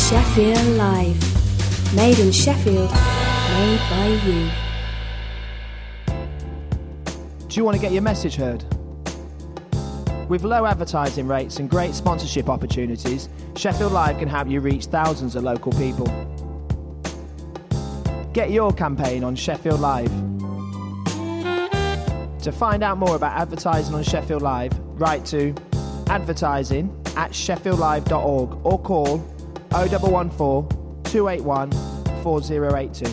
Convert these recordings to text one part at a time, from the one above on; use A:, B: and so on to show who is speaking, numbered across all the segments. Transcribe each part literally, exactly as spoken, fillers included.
A: Sheffield Live. Made in Sheffield, made by you.
B: Do you want to get your message heard? With low advertising rates and great sponsorship opportunities, Sheffield Live can help you reach thousands of local people. Get your campaign on Sheffield Live. To find out more about advertising on Sheffield Live, write to advertising at sheffield live dot org or call oh one one four, two eight one, four oh eight two.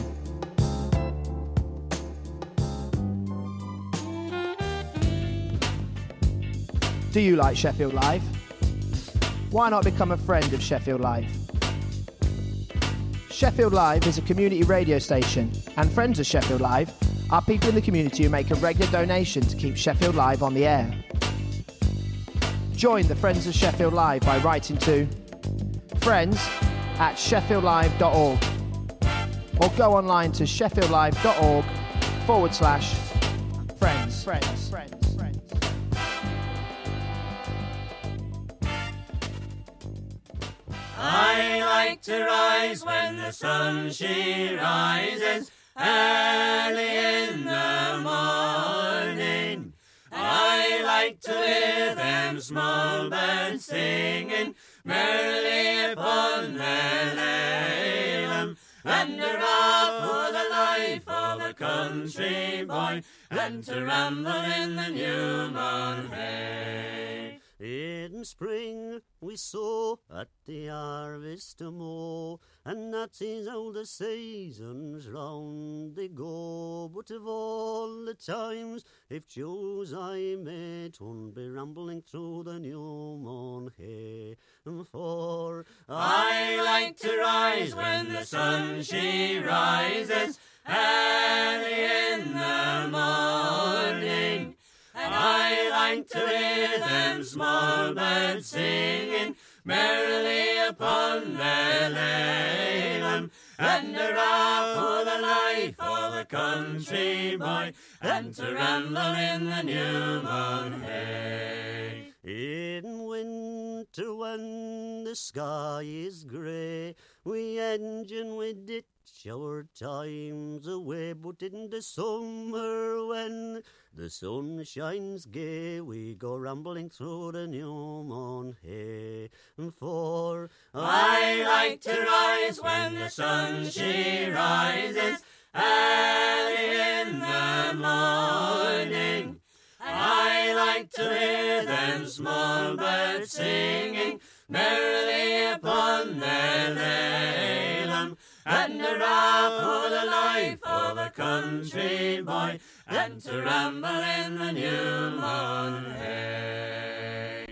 B: Do you like Sheffield Live? Why not become a friend of Sheffield Live? Sheffield Live is a community radio station, and friends of Sheffield Live are people in the community who make a regular donation to keep Sheffield Live on the air. Join the Friends of Sheffield Live by writing to friends at sheffield live dot org or go online to sheffield live dot org forward slash friends. Friends. Friends. Friends.
C: I like to rise when the sun she rises early in the morning. I like to hear them small birds singing merrily upon their lalem, and hurrah for the life of a country boy, and to ramble in the new mown hay.
D: In spring we sow at the harvest mow, and that is how the seasons round they go. But of all the times, if choose I may, 'twould be rambling through the new mown hay. For
C: I like to rise when the sun she rises early in the morning, and I like to hear them small birds singing merrily upon their lalem, and hurrah for the life of a country boy, and to ramble in the new mown hay.
D: in winter when the sky is grey, we engine with it our times away, but in the summer when the sun shines gay, we go rambling through the new mown hay. For
C: I like to rise when the sun she rises early in the morning. I like to hear them small birds singing merrily upon their lalem, and hurrah for the life of a country boy, and to ramble in the new mown hay.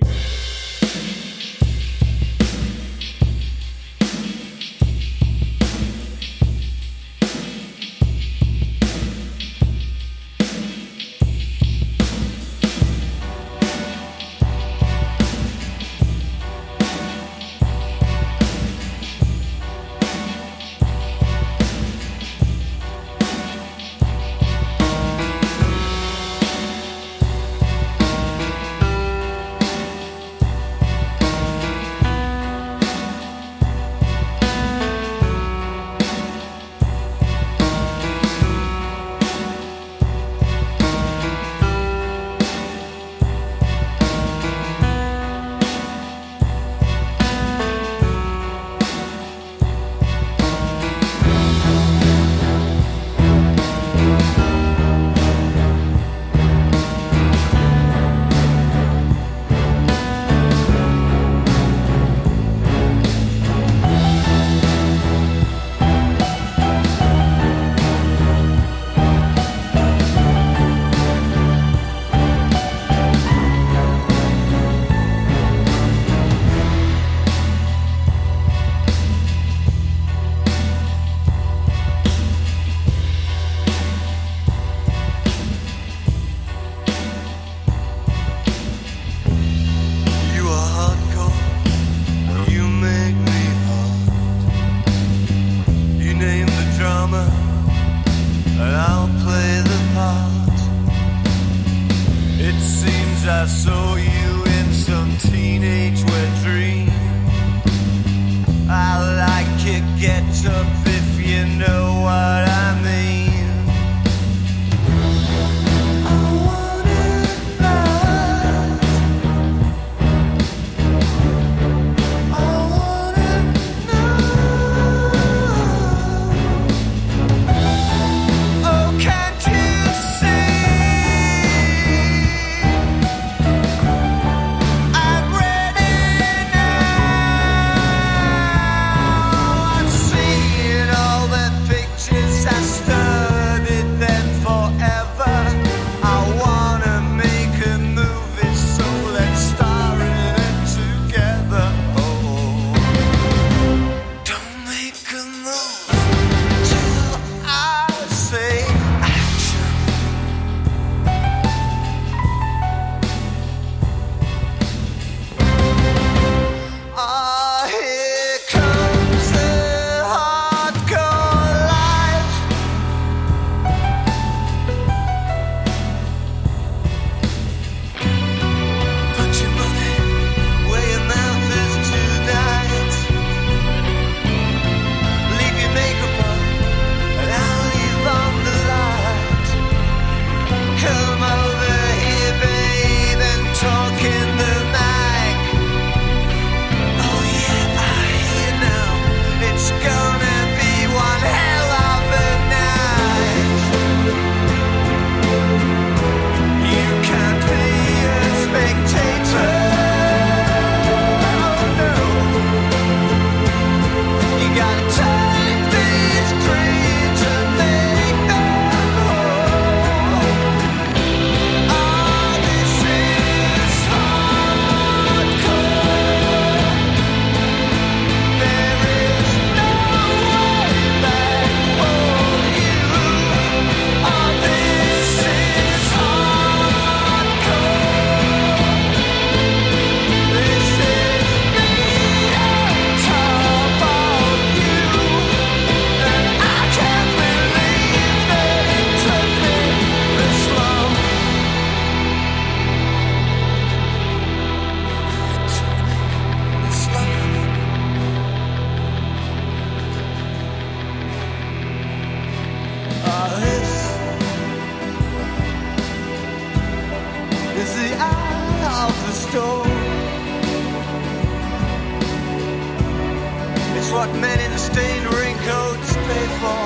E: is what men in stained raincoats pay for.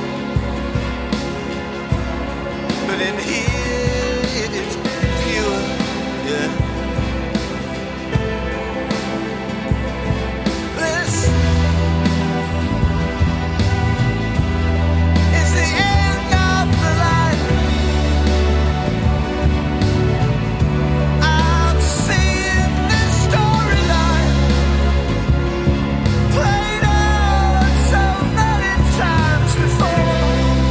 E: But in here it's pure, yeah. This is the end of the line. I'm seeing this storyline played out so many times before.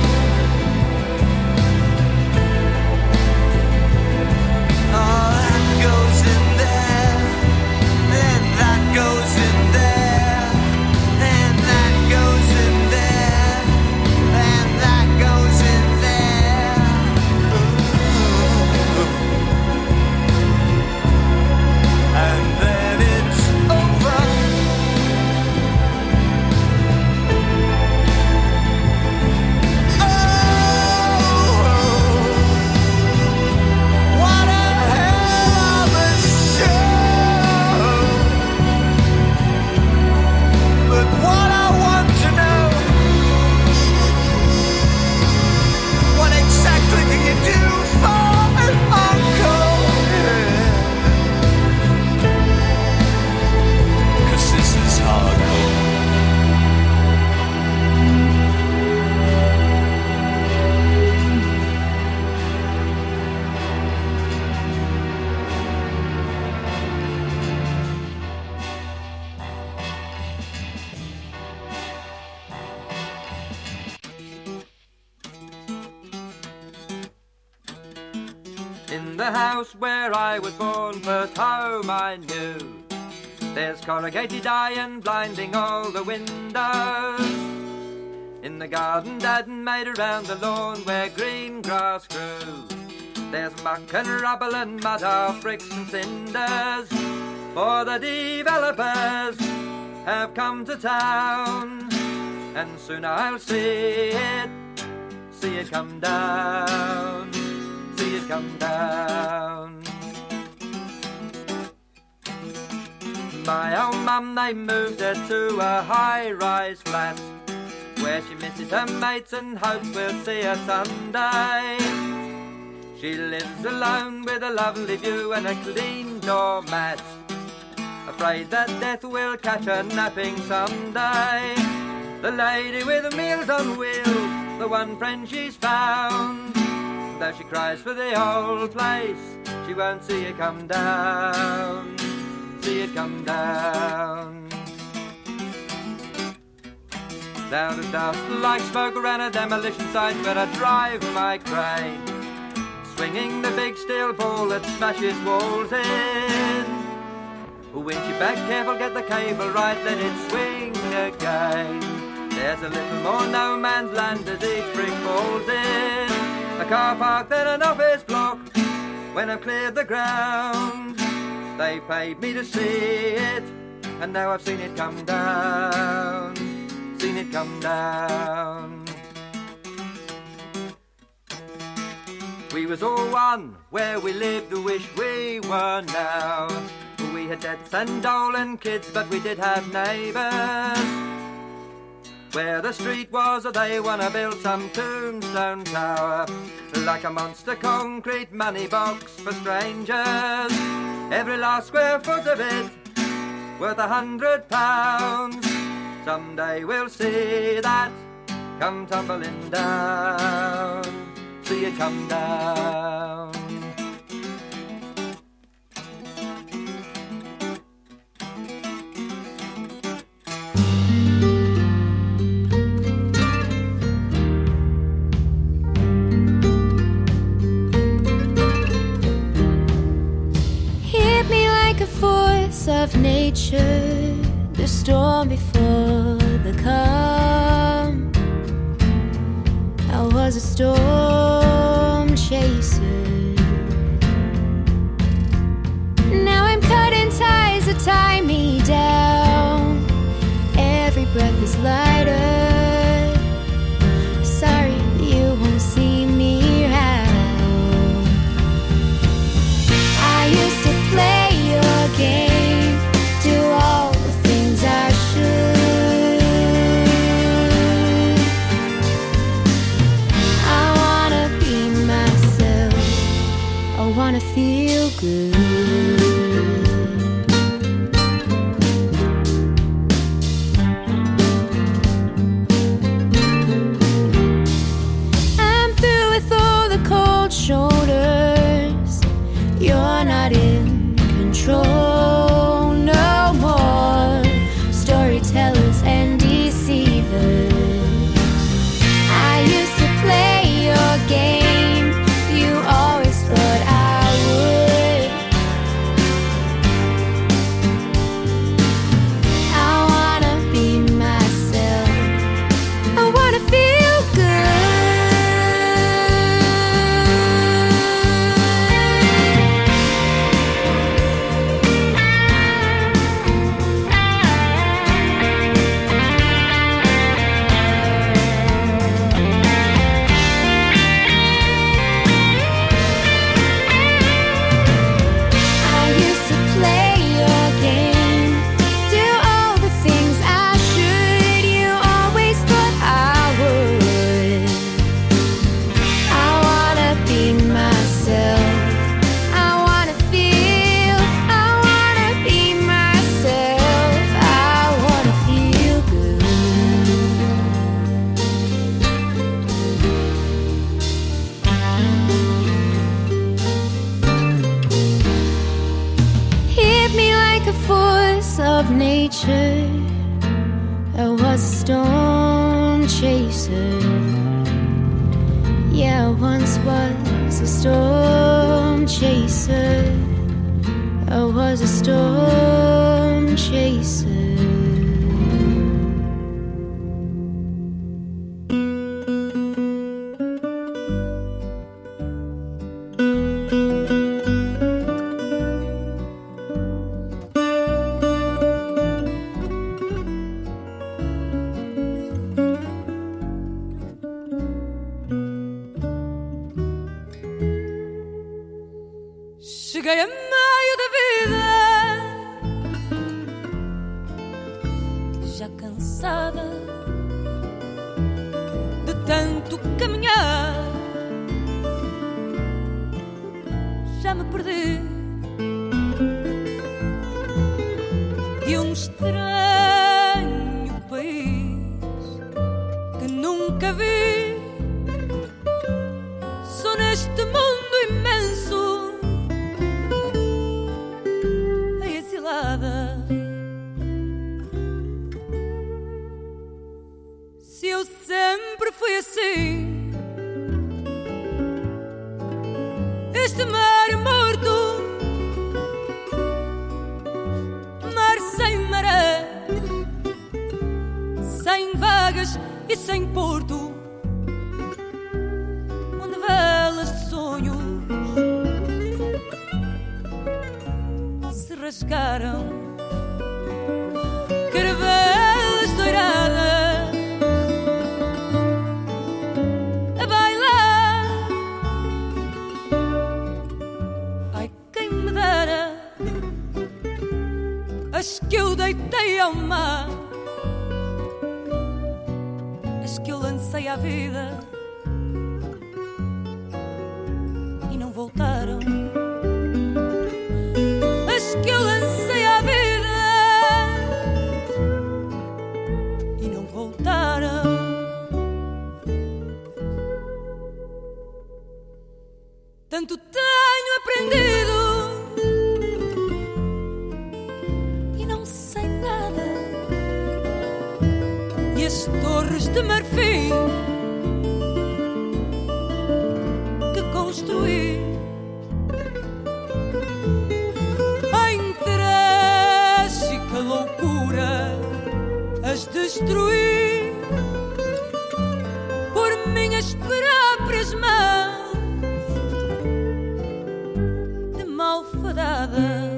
E: Oh, that goes in there, and that goes in there, and that goes in there, and that goes in there. Ooh. And then it's over. Oh, what a hell of a show! But what I want to know, what exactly do you do for an encore? Cause this is hardcore.
F: In the house where I was born, first home I knew, there's corrugated iron blinding all the windows. In the garden Dad made around the lawn where green grass grew, there's muck and rubble and mud, half bricks and cinders. For the developers have come to town, and soon I'll see it, see it come down, see it come down. My old mum, they moved her to a high-rise flat, where she misses her mates and hopes we'll see her someday. She lives alone with a lovely view and a clean doormat, afraid that death will catch her napping someday. The lady with the meals on wheels, the one friend she's found, though she cries for the old place, she won't see it come down, see it come down. Down to dust like smoke around a demolition site where I drive my crane, swinging the big steel ball that smashes walls in. Winch it back, careful, get the cable right, let it swing again. There's a little more no man's land as each brick falls in. A car park, then an office block. When I've cleared the ground, they paid me to see it, and now I've seen it come down, seen it come down. We was all one where we lived, wish we were now. We had debts and dolan kids, but we did have neighbours. Where the street was, they wanna build some tombstone tower, like a monster concrete money box for strangers. Every last square foot of it worth a hundred pounds. Someday we'll see that come tumbling down, see it come down.
A: Force of nature, the storm before the calm. I was a storm chaser. Now I'm cutting ties that tie me down. Every breath is lighter. Sorry, you won't see me out. I used to play your game, do all the things I should. I was a storm chaser. Yeah, I once was a storm chaser. I was a storm chaser.
G: Cheguei a meio da vida, já cansada de tanto caminhar. Já me perdi de um estranho país que nunca vi. Sou neste mundo imenso se eu sempre fui assim. Este mar morto, mar sem maré, sem vagas e sem porto, onde velas de sonhos se rasgaram, caravelas doiradas a bailar. Ai, quem me dera as que eu deitei ao mar, as que eu lancei à vida e não voltaram, as que eu lancei à vida e não voltaram. Tanto tenho aprendido e não sei nada, e as torres de marfim que construí em trágica loucura as destruí por minhas próprias mãos de malfadada.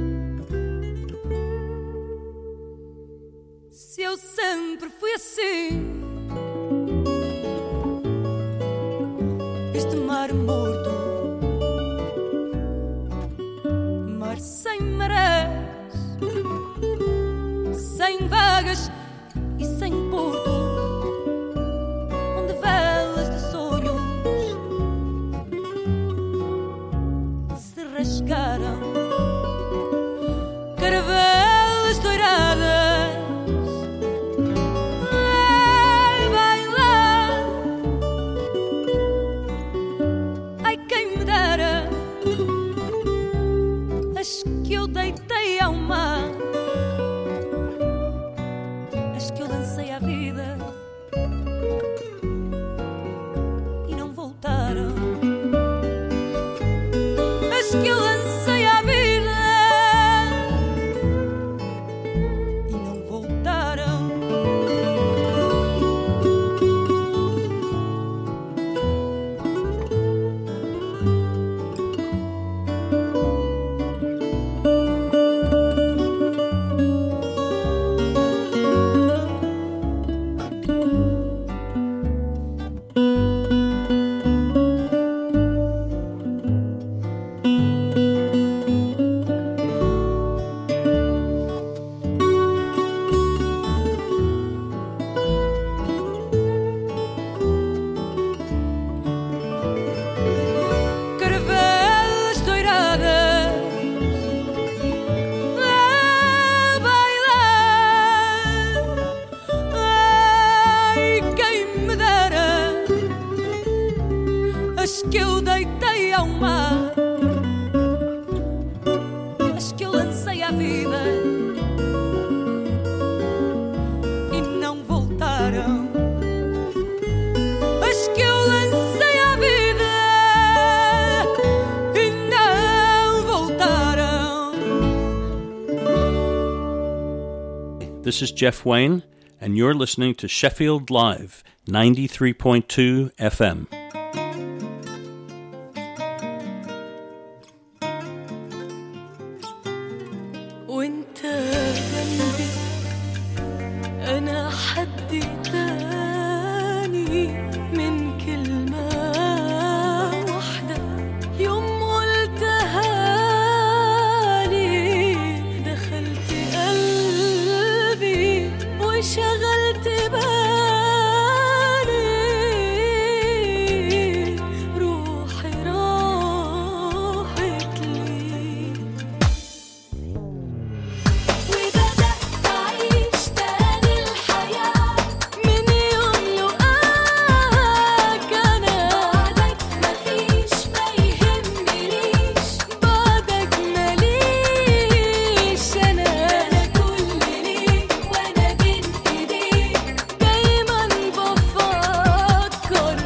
G: Se eu sempre fui assim, este mar morto, mar sem marés, sem vagas e sem porto, onde velas de sonhos se rasgaram, caravelas doiradas a bailar. Ai, quem me dera as que eu deitei ao mar, as que eu lancei à vida e não voltaram, as que eu lancei à vida e não voltaram.
H: This is Jeff Wayne, and you're listening to Sheffield Live, ninety-three point two F M.
G: وانت جنبي انا حد تاني من كلمة واحدة يوم قلتها لي دخلت قلبي وشغلت بالي روحي راحت لي وبدأت أعيش تاني الحياة من يوم لقاك أنا بعدك مفيش ما يهمنيش بعدك ماليش أنا أنا كل ليك وأنا بين إيديك دايما بفكر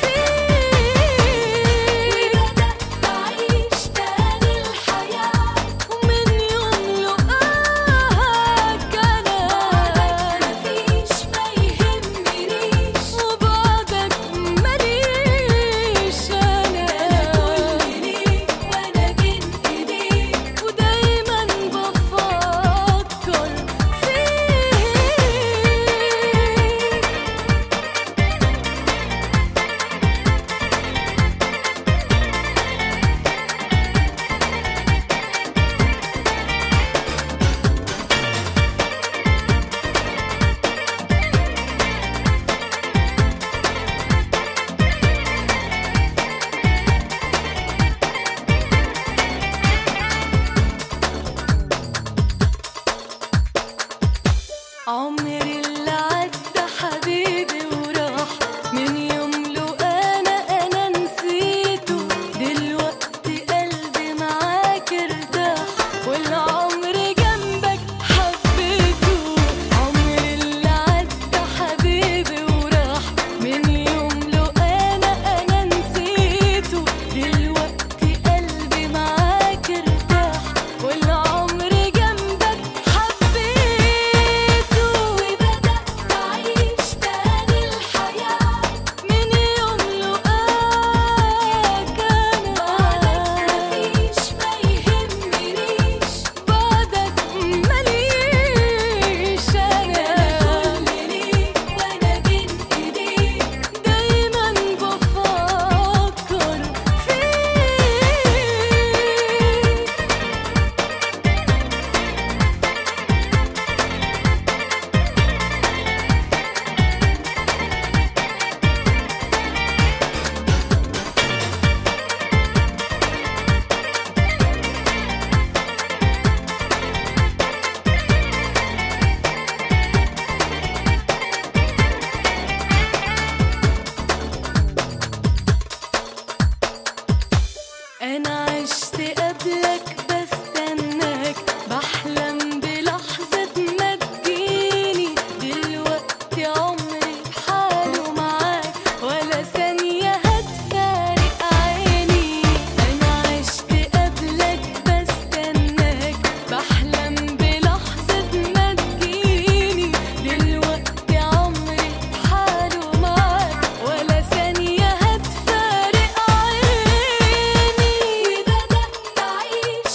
G: فيك وبدأت أعيش تاني الحياة ومن يوم لقاك أنا بعدك مفيش ما يهمنيش وبعدك ماليش أنا أنا كل ليك وأنا بين إيديك ودايما بفكر فيك عمري اللي عدى حبيبي وراح من يوم لو انا انا نسيته دلوقتي قلبي معاك ارتاح والعمر جنبك حبيته عمري اللي عدى حبيبي وراح من يوم لو انا انا نسيته دلوقتي قلبي معاك ارتاح والعمر جنبك حبيته وبدأت أعيش تاني الحياة من يوم لقاك أنا بعدك مفيش ما يهمنيش بعدك ماليش أنا كل ليك وأنا بين إيديك دايما بفكر فيك أنا عشت قبلك بستناك بحلم بلحظة ما تجيني دلوقتي عمري بحاله معاك ولا ثانية هتفارق عيني أنا عشت قبلك بستناك بحلم بلحظة ما تجيني دلوقتي عمري بحاله معاك ولا ثانية هتفارق عيني وبدأت أعيش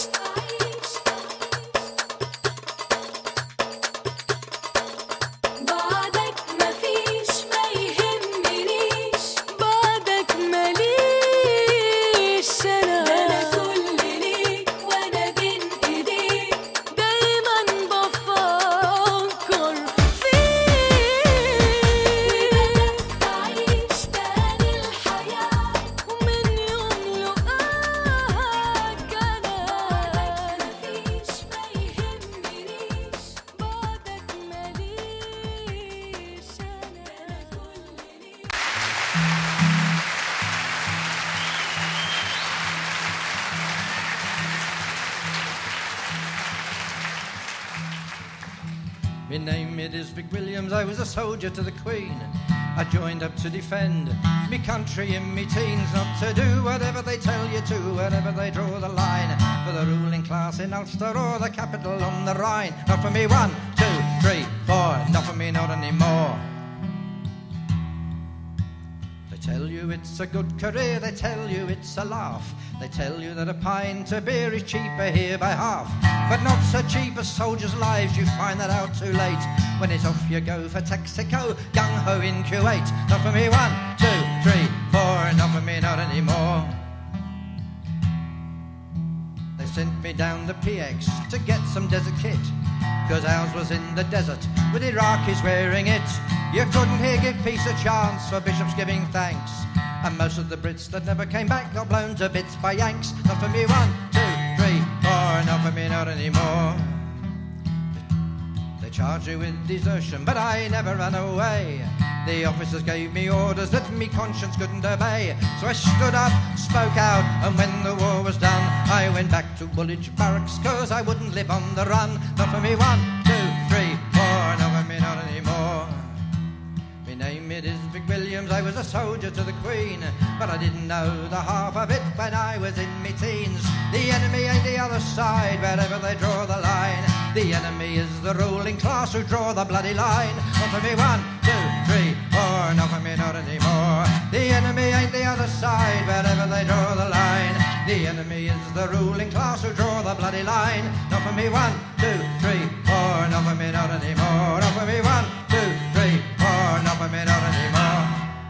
G: بعدك مفيش ما يهمنيش بعدك ماليش أنا أنا كل ليك وأنا بين إيديك دايما بفكر فيك وبدأت أعيش تاني الحياة ومن يوم لقاك أنا بعدك مفيش ما يهمنيش بعدك ماليش أنا أنا كل ليك
F: My name it is Vic Williams, I was a soldier to the Queen. I joined up to defend me country in me teens, not to do whatever they tell you to, wherever they draw the line, for the ruling class in Ulster or the capital on the Rhine. Not for me, one, two, three, four.
I: four, not for me, not anymore. They tell you it's a good career, they tell you it's a laugh. They tell you that a pint of beer is cheaper here by half. But not so cheap as soldiers' lives, you find that out too late. When it's off you go for Texaco, gung-ho in Kuwait. Not for me, one, two, three, four, not for me, not anymore. They sent me down the P X to get some desert kit, cause ours was in the desert with Iraqis wearing it. You couldn't here give peace a chance for bishops giving thanks, and most of the Brits that never came back got blown to bits by Yanks. Not for me, one, two, three, four, not for me, not anymore. They charge you with desertion, but I never ran away. The officers gave me orders that me conscience couldn't obey. So I stood up, spoke out, and when the war was done, I went back to Woolwich Barracks, cause I wouldn't live on the run. Not for me, one, two, three, four, not for me, not anymore. My name it is Vic Williams, I was a soldier to the Queen, but I didn't know the half of it when I was in me teens. The enemy ain't the other side, wherever they draw the line. The enemy is the ruling class who draw the bloody line. Not for me, one, two, three, four, not for me, not anymore. The enemy ain't the other side, wherever they draw the line. The enemy is the ruling class who draw the bloody line. Not for me, one, two, three, four, not for me, not anymore. Not for me, one, two, three, four, not for me, not anymore.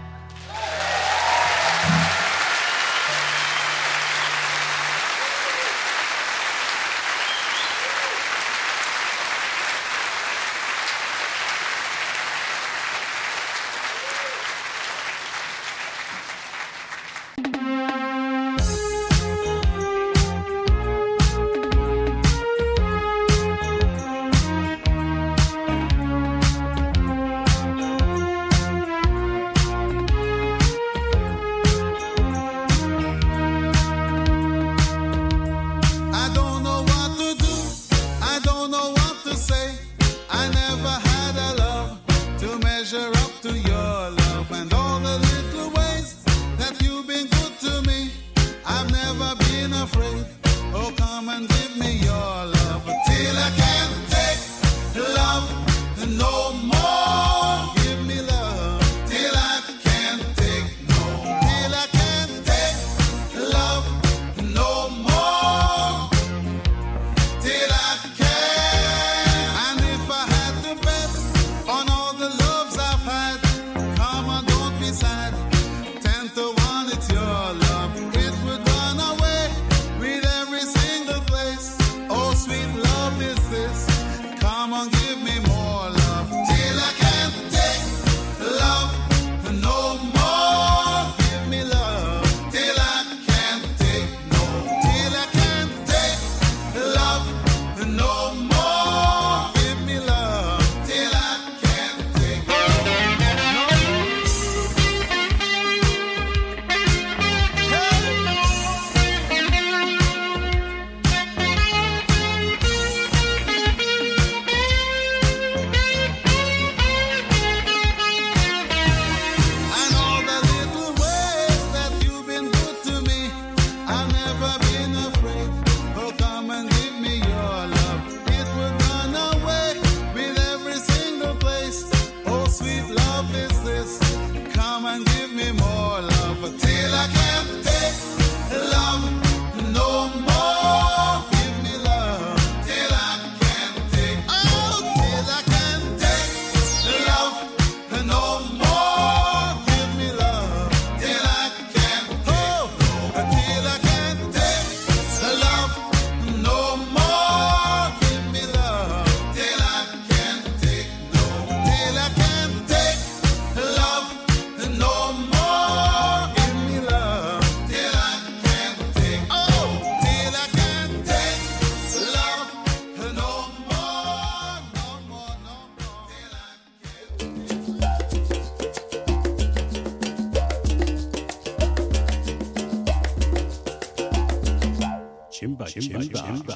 H: Chimba, chimba, chimba.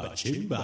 J: Chimba.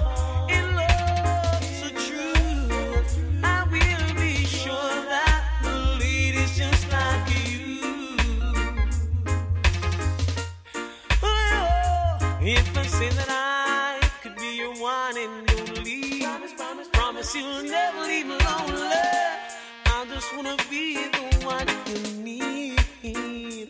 K: Sure that the
J: be the one you need.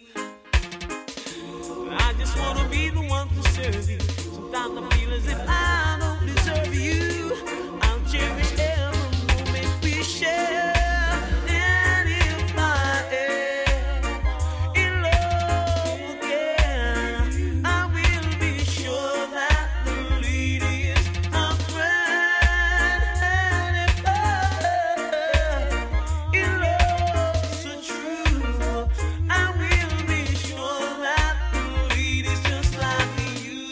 J: I just wanna be the one to serve you. Sometimes I feel as if I don't deserve you. I'll cherish every moment we share. And if I am in love again, I will be sure that the lead is a friend. And if I am in love so true, I will be sure that the lead is just like you.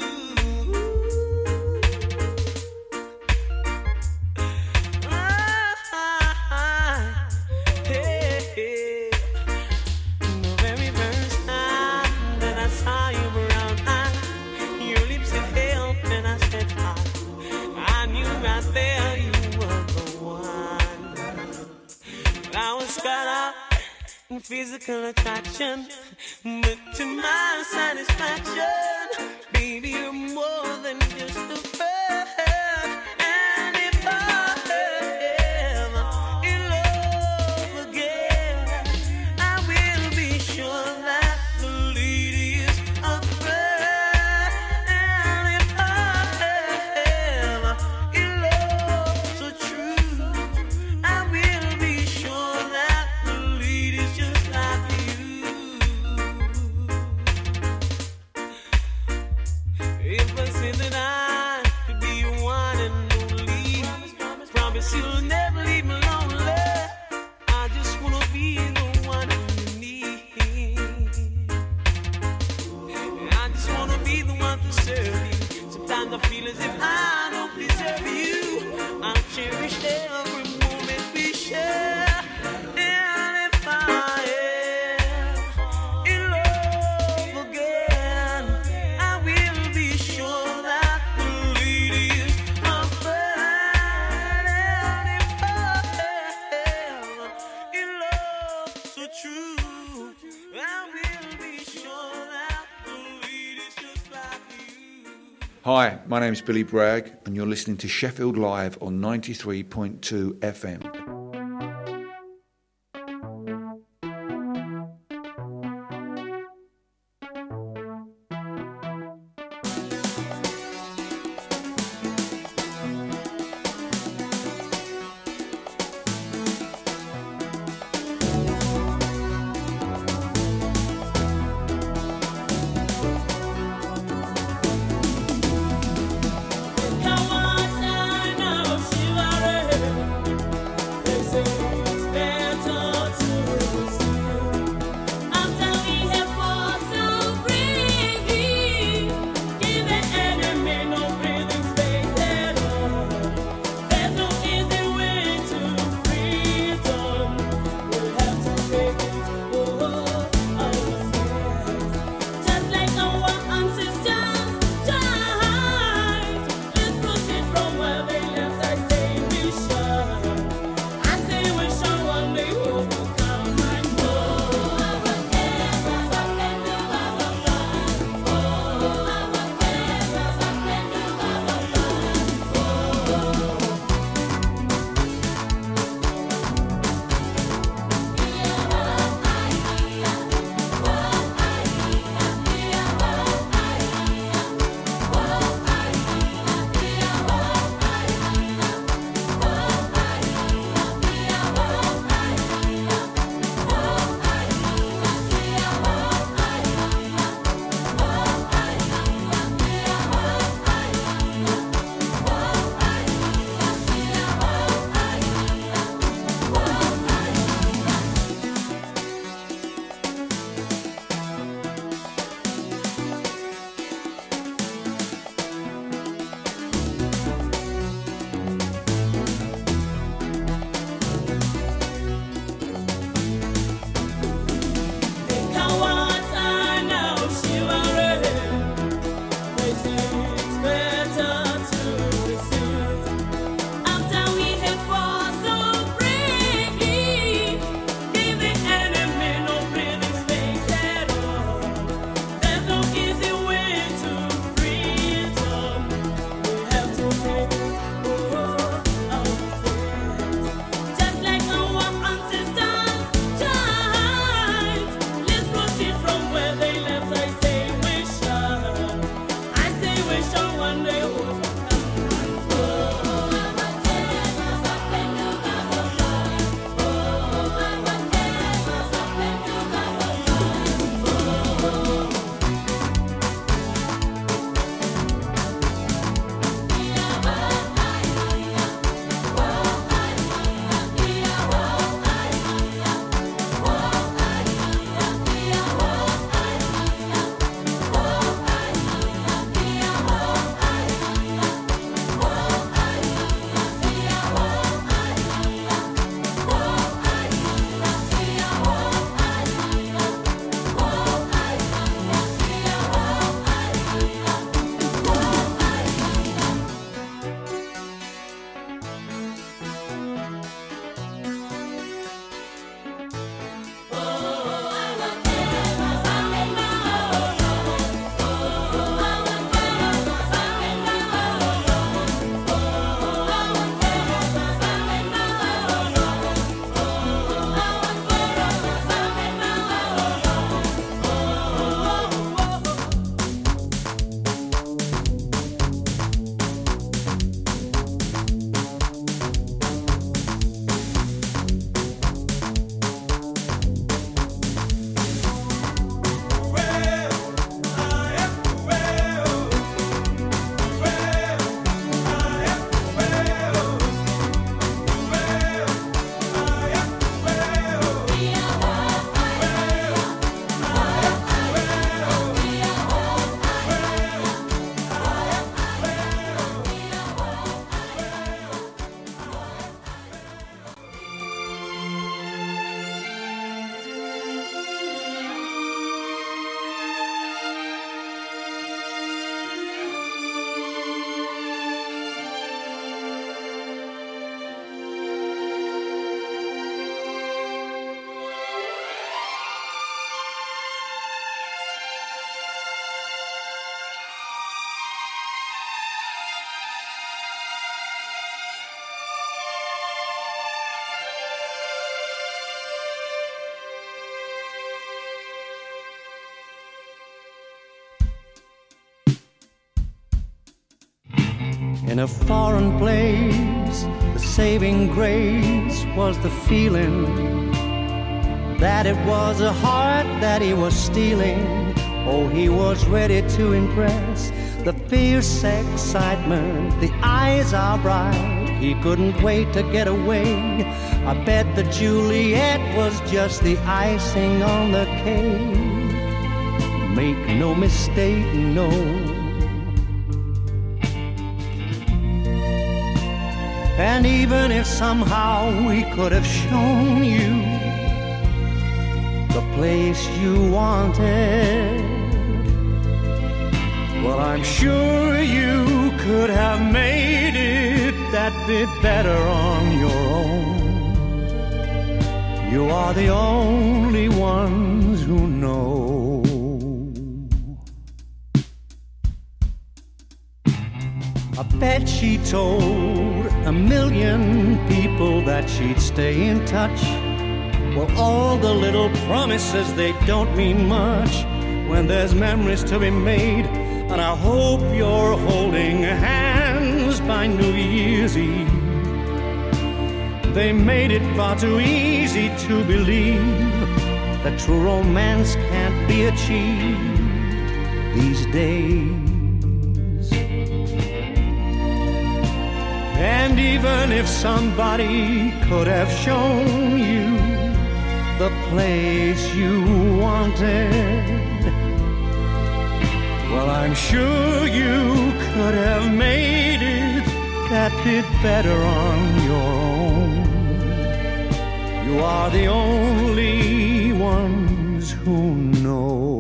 J: Ah, hey, hey. The very first time that I saw you around, I, your lips had held and I said hi. I knew right there you were the one. I was caught up in physical attraction, but to my satisfaction, baby, you're more than just a friend. And if I am in love again, I will be sure that the lead is a friend. And if I am in love so true, I will be sure that the lead is just like you. If I say that I could be your one and only, promise you'll never leave me lonely. I just wanna be the one you need. I just wanna be the one to serve you. Sometimes I feel as if I don't deserve you. I'll cherish every moment we share. And if I am in love again, I will be sure that the lead is a friend. And if I am in love so true, I will be sure that the lead is just like you.
K: Hi, my name's Billy Bragg, and you're listening to Sheffield Live on ninety-three point two F M.
J: Kawata no shiware
L: In a foreign place, the saving grace was the feeling that it was a heart that he was stealing. Oh, he was ready to impress. The fierce excitement, the eyes are bright. He couldn't wait to get away. I bet that Juliet was just the icing on the cake. Make no mistake, no. And even if somehow we could have shown you the place you wanted, well, I'm sure you could have made it that bit better on your own. You are the only ones who know. I bet she told a million people that she'd stay in touch. Well, all the little promises, they don't mean much when there's memories to be made. And I hope you're holding hands by New Year's Eve. They made it far too easy to believe that true romance can't be achieved these days. And even if somebody could have shown you the place you wanted, well, I'm sure you could have made it that bit better on your own. You are the only ones who know.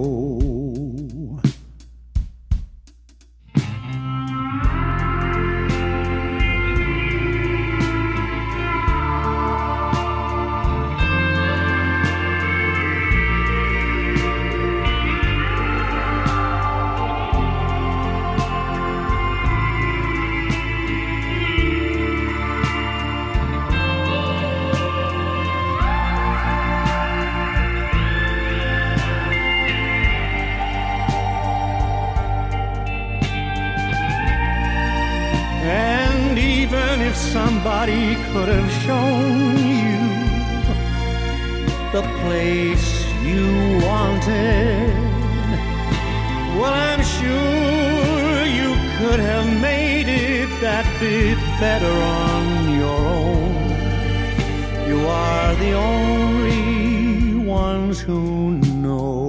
L: Somebody could have shown you the place you wanted, well, I'm sure you could have made it that bit better on your own. You are the only ones who know.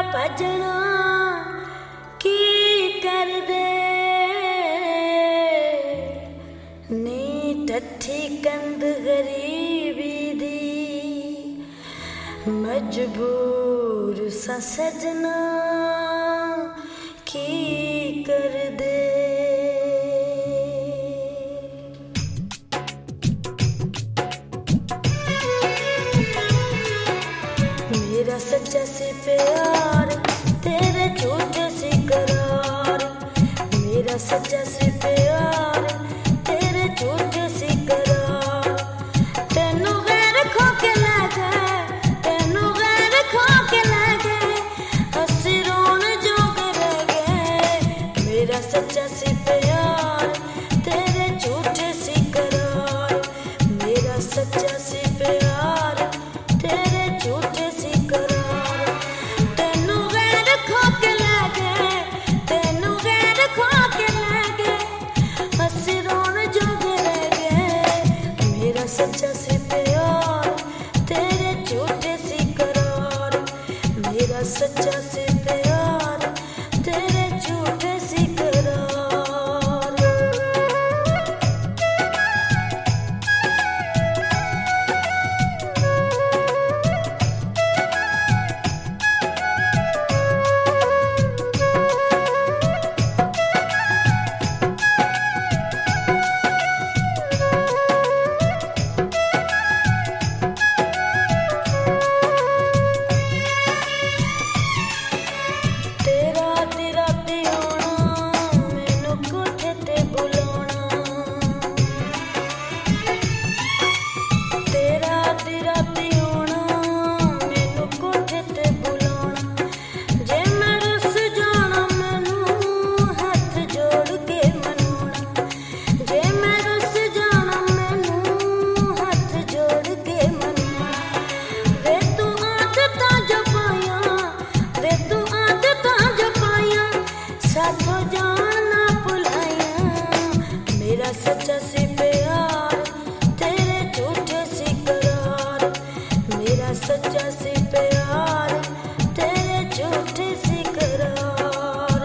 M: ਭਜਣਾ ਕੀ ਕਰਦੇ ਨੀ ਟੱਠੀ ਕੰਧ ਗਰੀਬੀ ਦੀ ਮਜਬੂਰ ਸਾ ਸਜਣਾ ਕੀ ਕਰਦੇ मेरा सच्चा से प्यार तेरे झूठे से करार मेरा सच्चा से प्यार तेरे झूठे से करार तेनू गैर खो के ले गए तेनू गैर खो के ले गए हंसी रोन जोग रह गए मेरा सच्चा से प्यार तेरे झूठे से करार मेरा सच्चा से प्यार तेरे झूठे से करार तेनू गैर खो के ले गए तेनू गैर खो के ले गए हंसी रोन जोग रह गए मेरा सच्चा से प्यार तेरे झूठे से करार मेरा सच्चा से प्यार तेरे झूठे से करार तेरा तेरा दियोना मैनू कोठे ते बुलाना तेरा तेरा दियोना मैनू कोठे ते बुलाना जे मैं रुस जाना मैनू हथ जोड़ के मनाना जे मैं रुस जाना मैनू हथ जोड़ के मनाना वे तू आदतां जो पाया वे तू आदतां जो पाया साथों जान ना भुलाया मेरा सच्चा से प्यार तेरे झूठे से करार मेरा सच्चा से प्यार तेरे झूठे से करार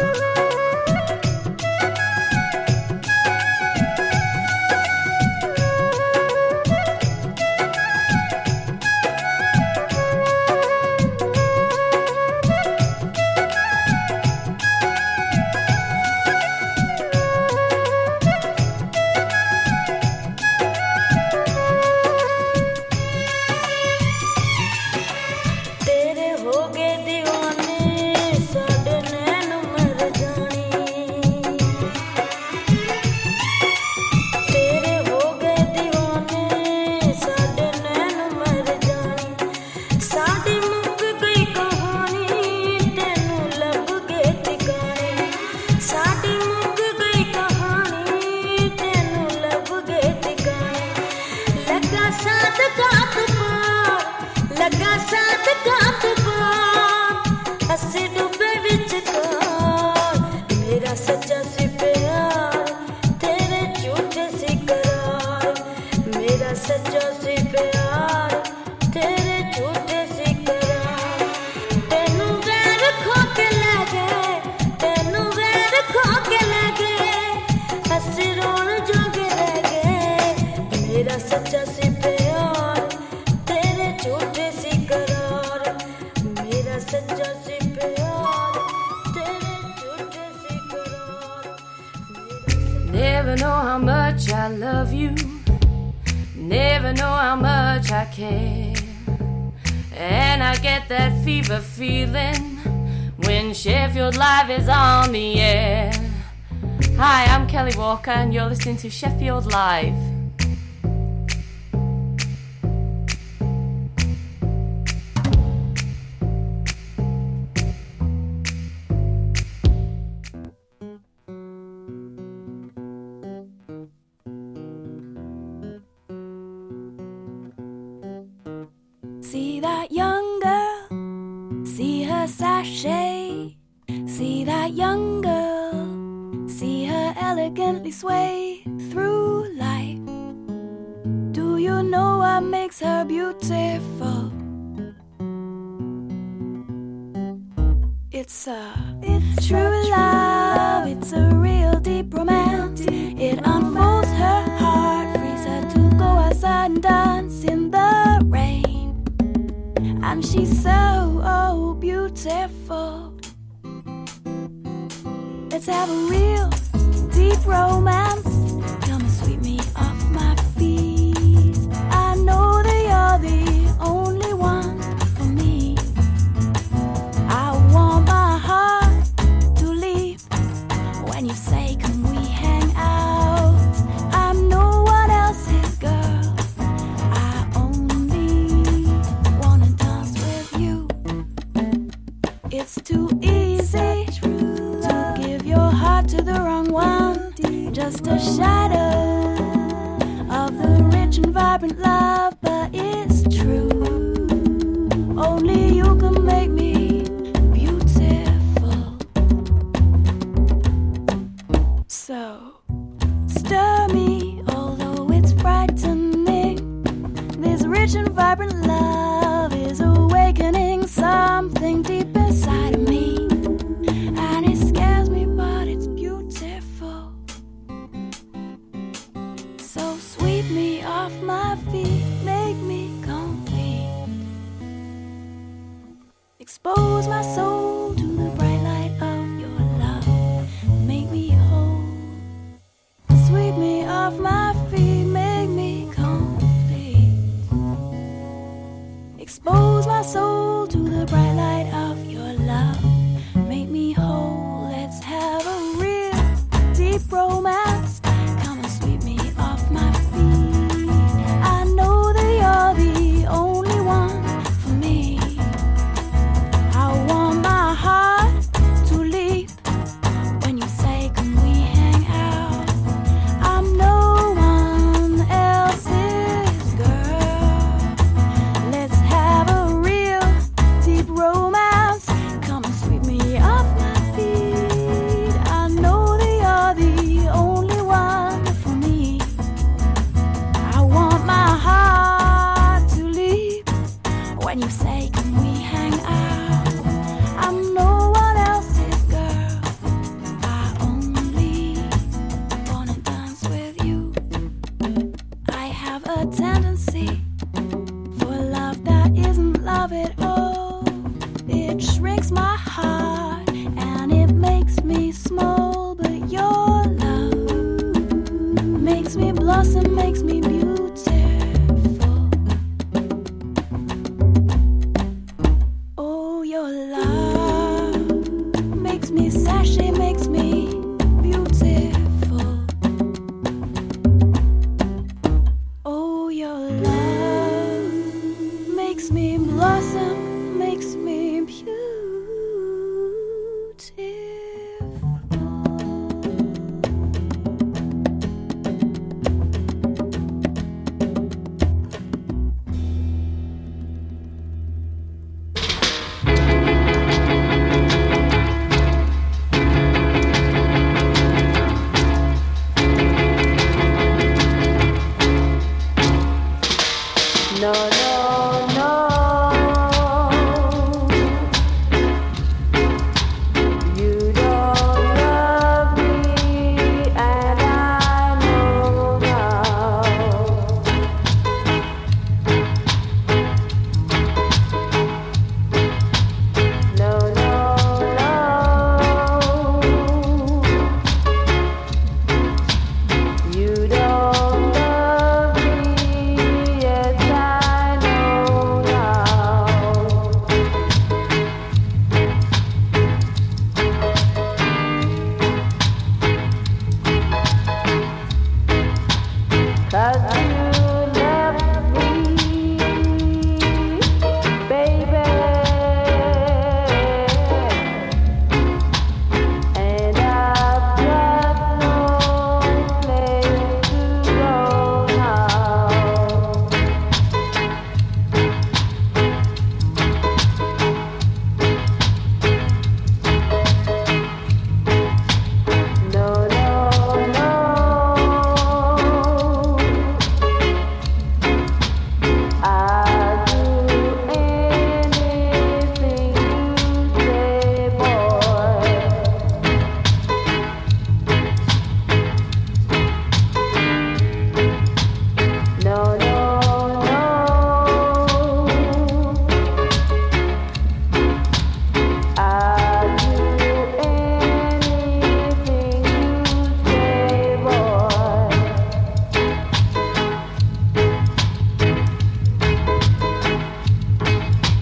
M: तेरे हो गए दीवाने साडे नैन मर जानी तेरे हो गए दीवाने साडे नैन मर जानी साडी मुक गई कहानी तेनू लब गए ठिकाने साडी मुक गई कहानी तेनू लब गए ठिकाने लगा साथ कात पार लगा साथ कात पार हंसी डूबे विच कार मेरा सच्चा से प्यार तेरे झूठे से करार मेरा सच्चा से प्यार तेरे झूठे से करार तेनू गैर खो के ले गए तेनू गैर खो के ले गए हंसी रोन जोग रह गए मेरा सच्चा से प्यार तेरे झूठे से करार मेरा सच्चा से प्यार तेरे झूठे से करार
N: Never know how much I love you. Never know how much I care. And I get that fever feeling when Sheffield Live is on the air. Hi, I'm Kelly Walker, and you're listening to Sheffield Live.
G: See that young girl, see her sashay. See that young girl, see her elegantly sway through life. Do you know what makes her beautiful?
O: It's a it's true love, it's a real deep romance. It unfolds her heart, frees her to go outside and dance in the rain. And she's so oh, beautiful. Let's have a real deep romance. Come and sweep me off my feet. I know that you're the only one for me. I want my heart to leave when you say, can we hang out? I'm no one else's girl. I only wanna dance with you. It's too easy to give your heart to the wrong one. Just a shadow of the rich and vibrant love, but it's true. Only you can make me beautiful. So stir me, although it's frightening. This rich and vibrant love is awakening something deep inside of me. And it scares me, but it's beautiful. So sweep me off my feet, make me complete. Expose my soul to the bright light of your love. Make me whole. Sweep me off my feet, make me complete. Expose my soul to the bright light of your love. Make me whole. Let's have a real deep romance. Come and sweep me off my feet. I know that you're the only one for me. I want my heart to leap when you say, can we hang out? I'm no one else's girl. Let's have a real deep romance. Come and sweep me off my feet. I know that you're the only one for me. I want my heart to leap when you say, can we hang out? I'm no one else's girl. I only wanna dance with you. I have a tendency for love that isn't love at all. It shrinks my heart and it makes me small. But your love makes me blossom, makes me beautiful. Oh, your love makes me sashay, makes me beautiful. Oh, your love makes me blossom,